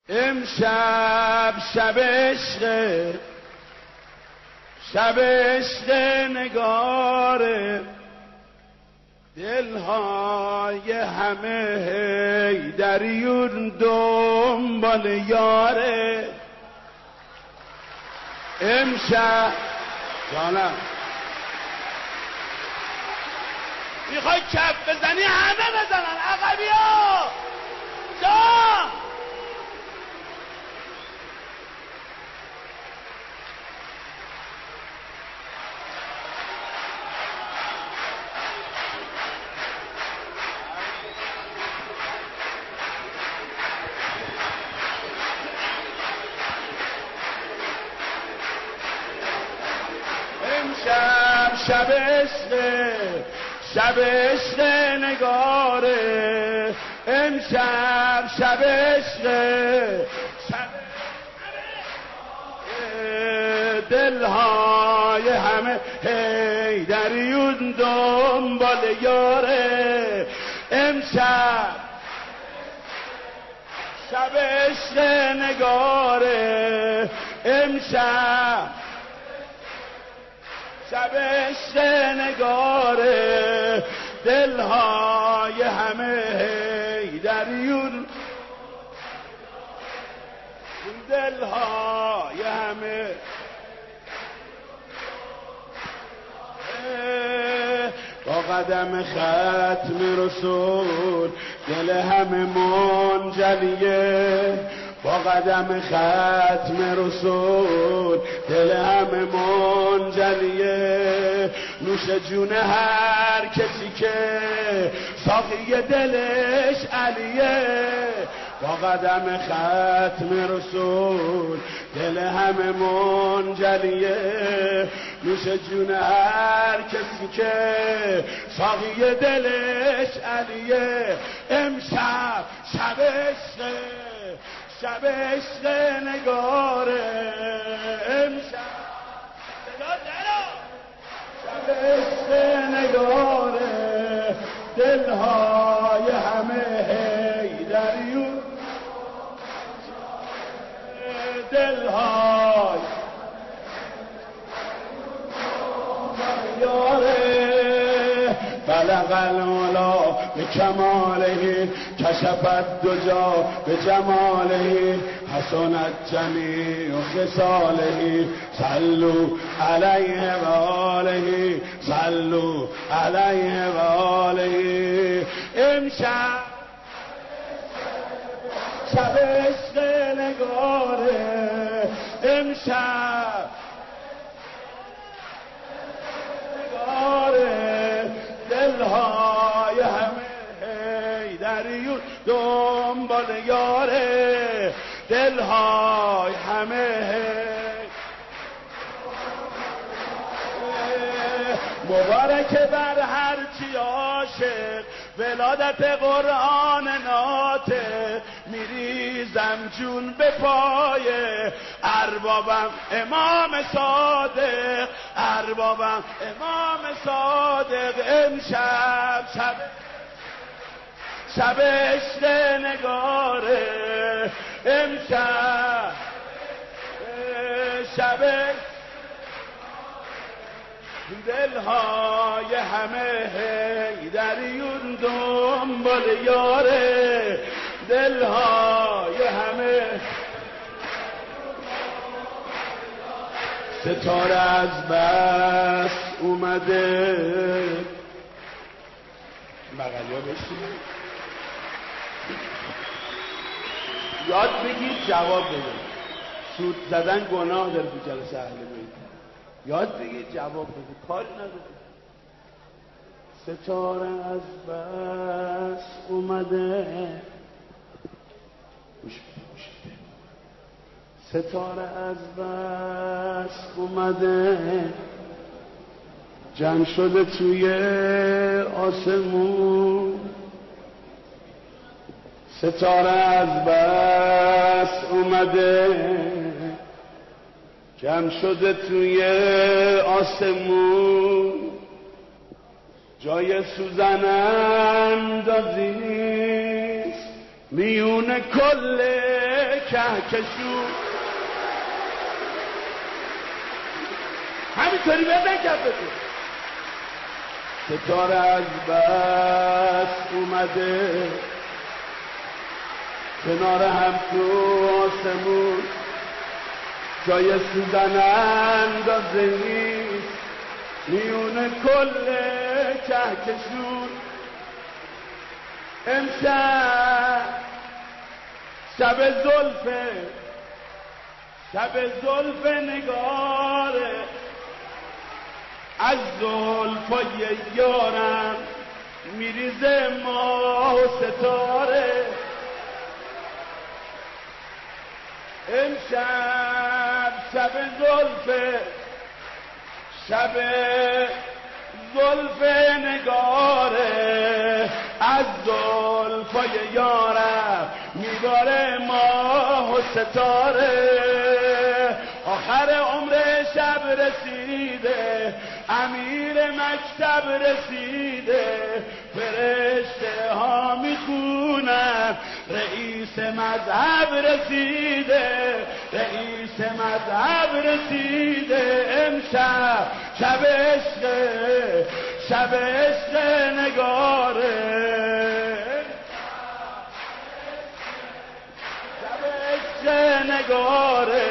امشب شب عشق، شب عشق نگاره، دلهای همه حیدریون دنبال یاره. امشب جانم میخوای کف بزنی همه بزنن، عقبی ها جان. امشب شب عشق، شب عشق نگاره، امشب شب عشق، شب دلهای همه حیدریون دنبال یاره. امشب شب عشق نگاره، امشب شب عشق نگاره، دلهای همه حیدریون، دلهای همه با قدم ختم رسول دل همه منجلیه، با قدم ختم رسول دل همه منجلیه. نوش جون هر کسی که ساقی دلش علیه، با قدم ختم رسول دل همه منجلیه. نوش جون هر کسی که ساقی دلش علیه. امشب شب عشق، شب عشق نگاره، امشب شب عشق نگاره، دلهای همه حیدریون، دلهای یاره. بلغ العلا به کماله، کشفت دجا به جماله، حسنت جمیع خصاله، صلوا علیه و آله، صلوا علیه و آله. امشب شب عشق نگاره، امشب نگاره، دلهای همه حیدریون دنبال یاره، دلهای همه مبارک بر هر چی عاشق، ولادت قرآن ناطق، میریزم جون به پای اربابم امام صادق، اربابم امام صادق. امشب شب عشق نگاره، امشب شب دلهای همه حیدریون دنبال یاره، دلهای همه. ستاره از بس اومده، بغلیا بشید، یاد بگید جواب بدید. سود زدن گناه داره تو جلسه اهل بیت. یاد بگید جواب بدید، کاری نداره. ستاره از بس اومده، ستاره از بس اومده، جمع شده توی آسمون. ستاره از بس اومده، جمع شده توی آسمون. جای سوزن اندازیست میون کل کهکشون همینطوری بزن کفتون. ستاره از بس اومده کنار هم تو آسمون، جای سوزن اندازه نیست میونه کل کهکشون. امشب شب زلف نگاره، از زلفای یارم میریزه ماه و ستاره. امشب شب زلف نگاره، از زلفای یارم میباره ماه و ستاره. آخر عمر شب رسیده، امیر مکتب رسیده، فرشته ها میخونن رئیس مذهب رسیده، رئیس مذهب رسیده. امشب شب عشق نگاره، شب عشق نگاره،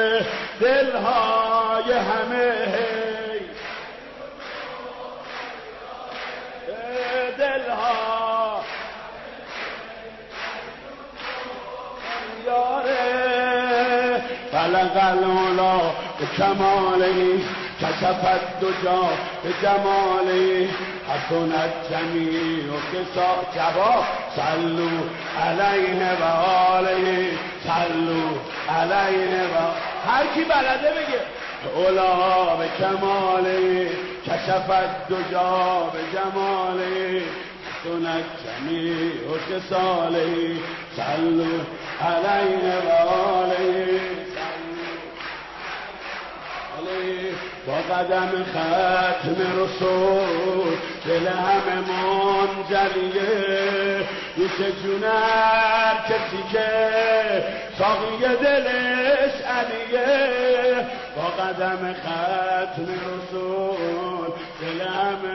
دلهای همه دلها یاره. بلغ العلا به کماله، کشفت دجا به جماله، حسنت جمیع و کسا جواب، صلو علیه و آله، صلو علیه و هر کی بلده بگه. اولا به کماله، کشفت دجا به جماله، حسنت جمیع و کساله، صلو علیه و آله. با قدم ختم رسول دل همه منجلیه، میشه جونر کسی که ساقی دلش علیه. با قدم ختم رسول دل همه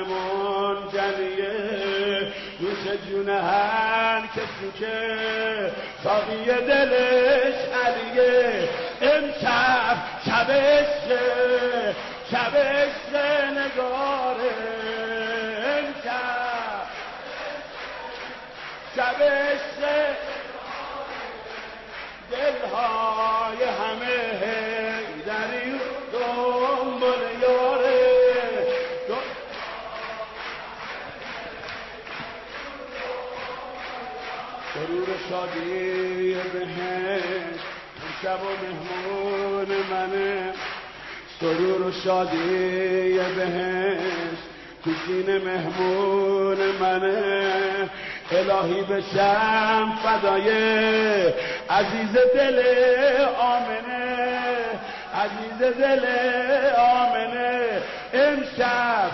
منجلیه، میشه جون هر کسی که ساقی دلش علیه. امشب شب عشق نگاره، امشب شب عشق دلهای همه دری دنبال یاره. سرور شادی بهشت امشب و مهمون منه، سرور و شادی بهشت تو سینه مهمون منه. الهی بشم فدای عزیز دل آمنه، عزیز دل آمنه. امشب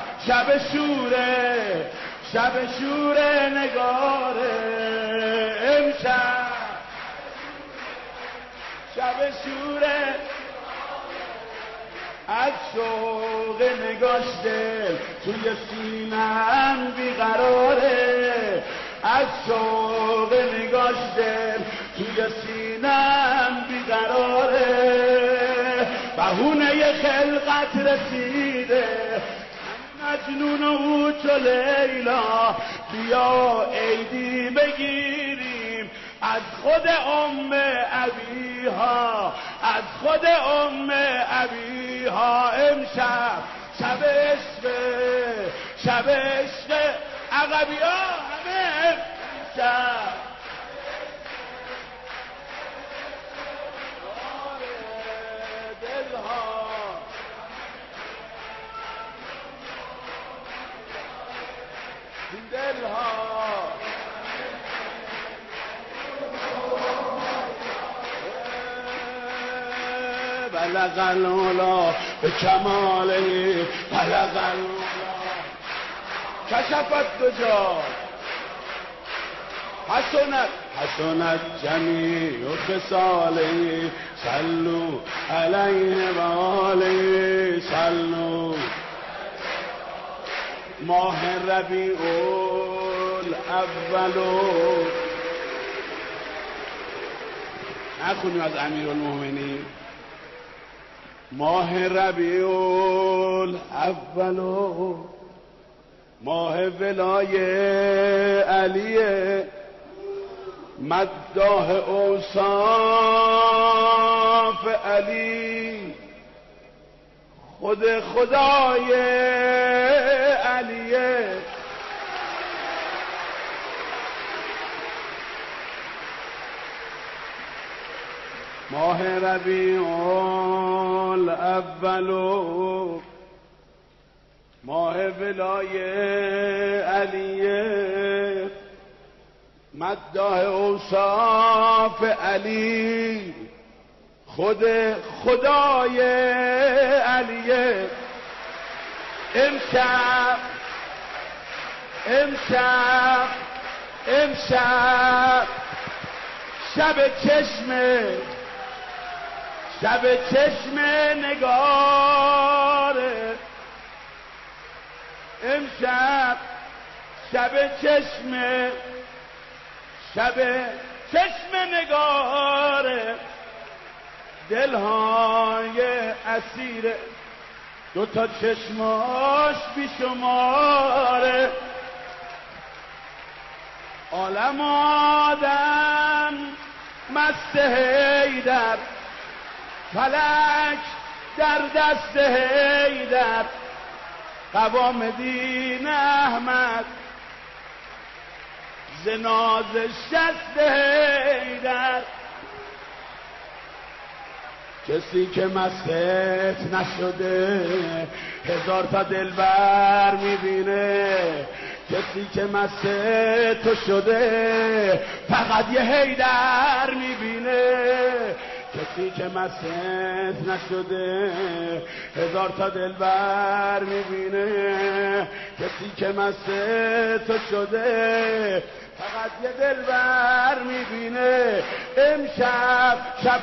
شب شوره نگاره، امشب شب شوره از شوق نگاش دل توی سینم بیقراره، از شوق نگاش دل توی سینم بیقراره. بهونه خلقت رسیده مجنون و چو لیلا، بیا عیدی بگیریم از خود ابیها، از خود ابیها. امشب شب عشق عقبی ها همه امشب دلها بلغ العلا به کماله، بلغ العلا کشفت دجا، حسنت جمیع خصاله صلوا علیه و آله صلوا. ماه ربیع الاول نخونیم از امیرالمومنین. ماه ربیع الاول ماه ولای علیه مداح اوصاف علی خود خدای علیه. ماه ربیع الاول ماه ولای علیه مداح اوصاف علی خود خدای علیه. امشب امشب امشب شب چشم نگاره. امشب شب چشم نگاره. دلهای اسیر دوتا چشماش بیشماره. عالم آدم مست حیدر فلک در دست حیدر. قوام دین احمد زناز شست حیدر. کسی که مستت نشده هزار تا دلبر میبینه. کسی که مست تو شده فقط یه حیدر میبینه. کسی که مستت نشده هزار تا دلبر میبینه. کسی که مست تو شده فقط یه دلبر میبینه. امشب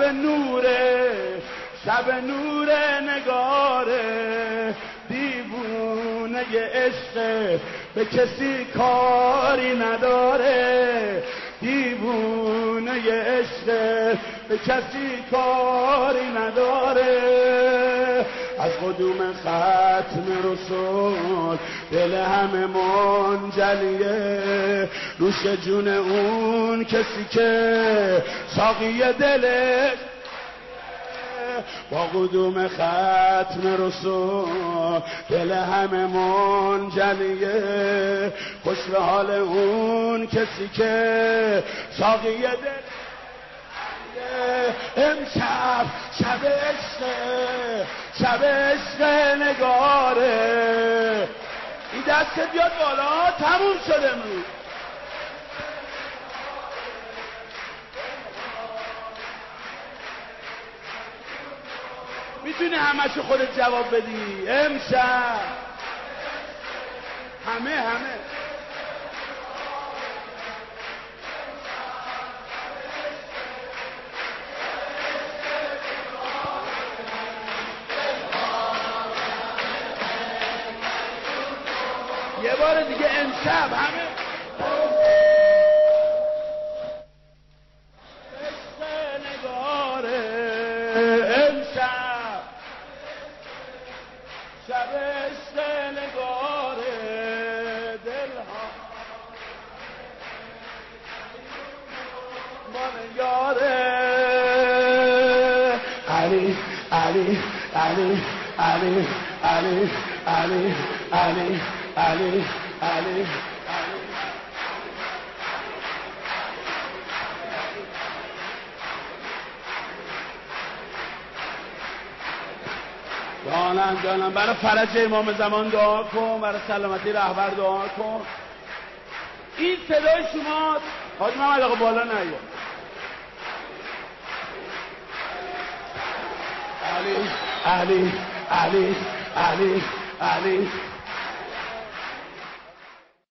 شب نوره نگاره. دیوونه عشق به کسی کاری نداره. دیوونه عشق به کسی کاری نداره. از قدوم ختم رسول دل همه منجلیه. روش جون اون کسی که ساقی دلش با قدوم ختم رسول دل همه منجلیه. خوش به حال اون کسی که ساقی دل. امشب شب عشق نگاره. این دست بیاد بالا تموم شده امروز. میتونی همشو خودت جواب بدی. امشب همه یه بار دیگه امشب همه نگاره. امشب شب نگاره. دلها من یاره. علی علی علی علی علی علی علی علی علی جانم برای فرج امام زمان دعا کن. برای سلامتی رهبر دعا کن. این صدای شما حاج محمد آقا بالا نیا. علی علی علی علی علی